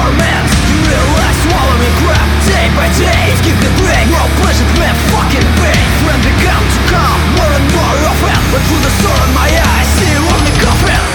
torment. You realize swallowing crap day by day. Give the brain more pleasure than fucking pain. When become to come more and more often, but through the soul in my eyes, see you on the coffin.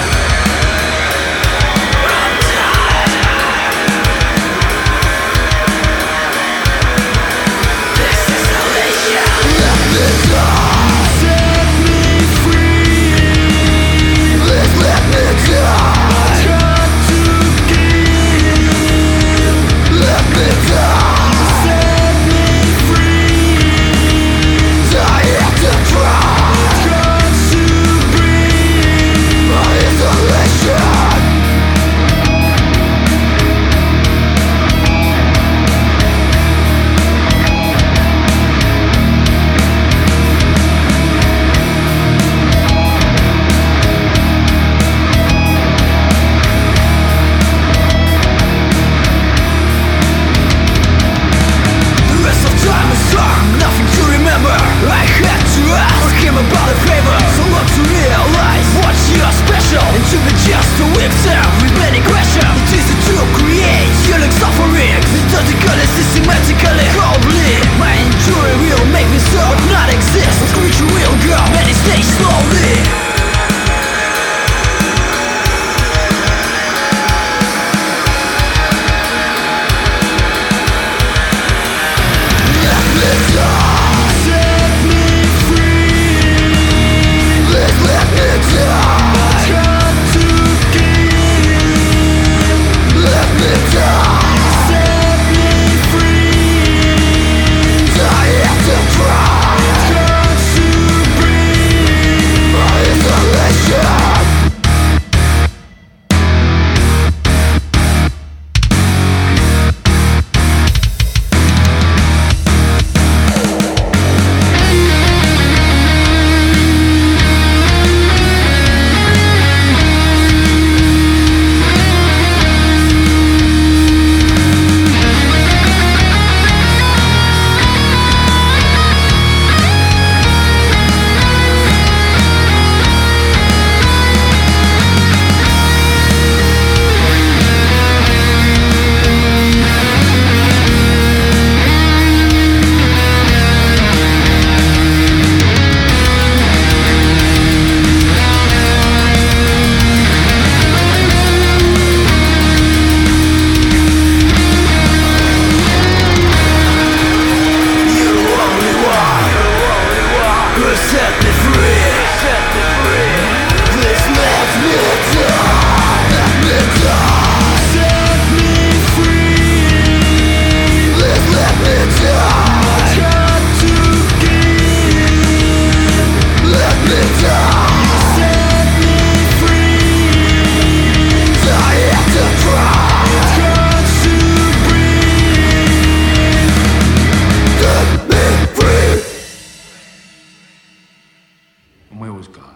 Where was God?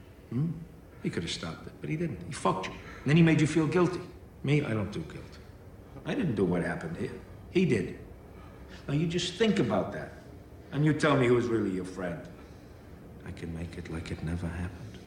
He could have stopped it, but he didn't. He fucked you. And then he made you feel guilty. Me, I don't do guilt. I didn't do what happened here. He did. Now you just think about that. And you tell me who was really your friend. I can make it like it never happened.